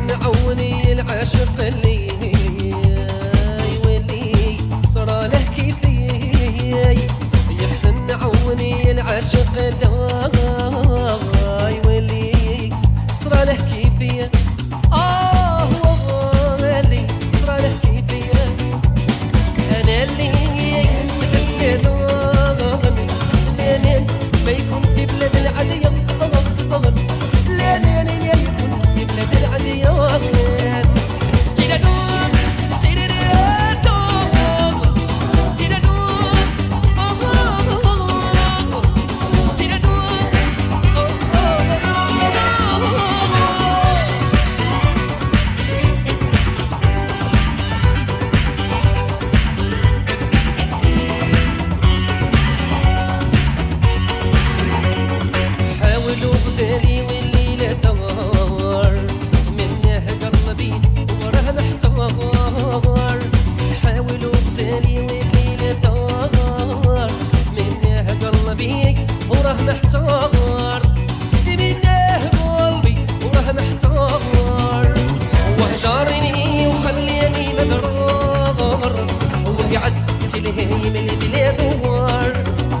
يحسن عوني العاشق اللي يولي صرا له كيفي، يحسن عوني العاشق اللي يولي صرا له كيفي. واللي صرا له كيفي انا اللي تتكلم لين ما يكون في بلاد العديان، غزالي والليلة دار منه قلبي وراه محتار. حاولوا غزالي والليلة دار منه قلبي وراه محتار، منه قلبي وراه محتار. وهجرني وخليني مضرار وقعدت في الهيم البلاد وار،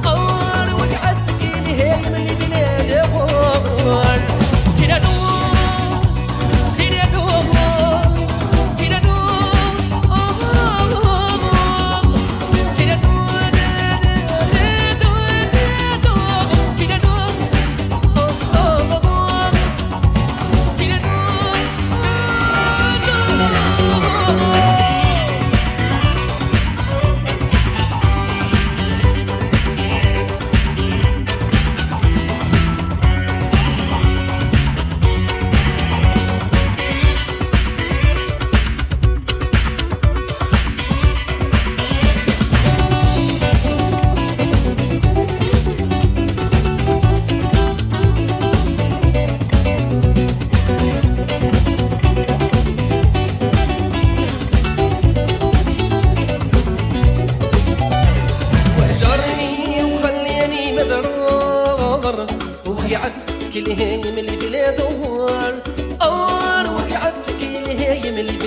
وقعدت في الهيم البلاد وار. وقعدت كل هايم البلاد وار، وقعدت كل هايم البلاد